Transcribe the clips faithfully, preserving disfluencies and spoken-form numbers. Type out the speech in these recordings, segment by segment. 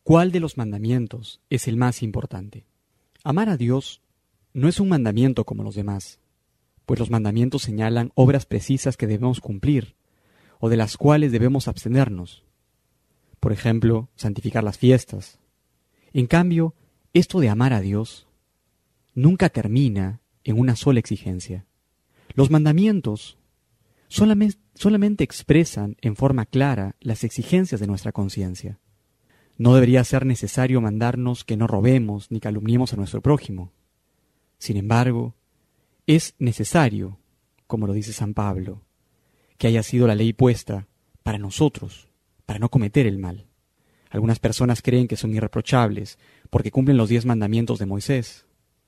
¿cuál de los mandamientos es el más importante? Amar a Dios no es un mandamiento como los demás, pues los mandamientos señalan obras precisas que debemos cumplir o de las cuales debemos abstenernos. Por ejemplo, santificar las fiestas. En cambio, esto de amar a Dios nunca termina en una sola exigencia. Los mandamientos solamente, solamente expresan en forma clara las exigencias de nuestra conciencia. No debería ser necesario mandarnos que no robemos ni calumniemos a nuestro prójimo. Sin embargo, es necesario, como lo dice San Pablo, que haya sido la ley puesta para nosotros, para no cometer el mal. Algunas personas creen que son irreprochables porque cumplen los diez mandamientos de Moisés.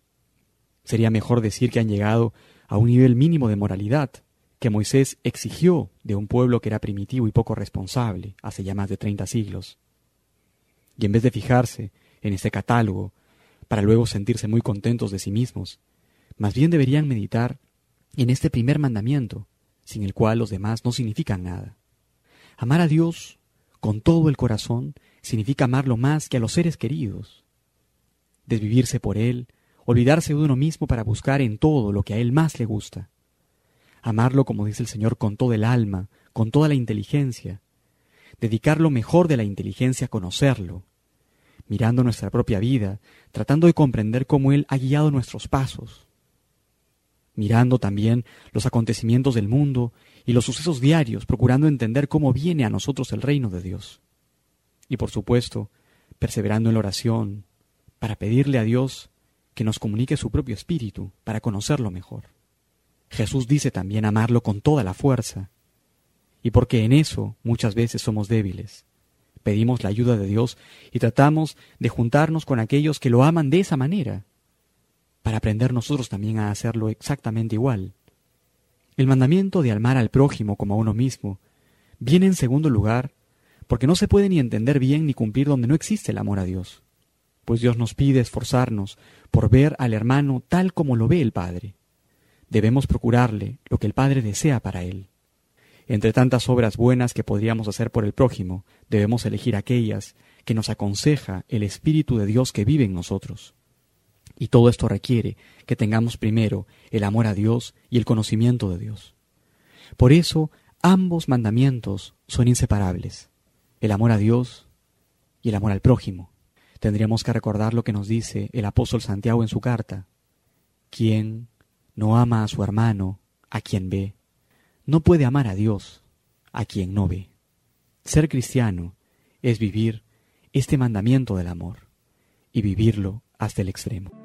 Sería mejor decir que han llegado a un nivel mínimo de moralidad que Moisés exigió de un pueblo que era primitivo y poco responsable hace ya más de treinta siglos. Y en vez de fijarse en este catálogo para luego sentirse muy contentos de sí mismos, más bien deberían meditar en este primer mandamiento, sin el cual los demás no significan nada. Amar a Dios con todo el corazón significa amarlo más que a los seres queridos. Desvivirse por Él, olvidarse de uno mismo para buscar en todo lo que a Él más le gusta. Amarlo, como dice el Señor, con todo el alma, con toda la inteligencia. Dedicar lo mejor de la inteligencia a conocerlo, mirando nuestra propia vida, tratando de comprender cómo Él ha guiado nuestros pasos. Mirando también los acontecimientos del mundo y los sucesos diarios, procurando entender cómo viene a nosotros el reino de Dios. Y por supuesto, perseverando en la oración, para pedirle a Dios que nos comunique su propio espíritu, para conocerlo mejor. Jesús dice también amarlo con toda la fuerza, y porque en eso muchas veces somos débiles. Pedimos la ayuda de Dios y tratamos de juntarnos con aquellos que lo aman de esa manera, para aprender nosotros también a hacerlo exactamente igual. El mandamiento de amar al prójimo como a uno mismo viene en segundo lugar porque no se puede ni entender bien ni cumplir donde no existe el amor a Dios, pues Dios nos pide esforzarnos por ver al hermano tal como lo ve el Padre. Debemos procurarle lo que el Padre desea para él. Entre tantas obras buenas que podríamos hacer por el prójimo, debemos elegir aquellas que nos aconseja el Espíritu de Dios que vive en nosotros. Y todo esto requiere que tengamos primero el amor a Dios y el conocimiento de Dios. Por eso, ambos mandamientos son inseparables, el amor a Dios y el amor al prójimo. Tendríamos que recordar lo que nos dice el apóstol Santiago en su carta: quien no ama a su hermano, a quien ve, no puede amar a Dios, a quien no ve. Ser cristiano es vivir este mandamiento del amor y vivirlo hasta el extremo.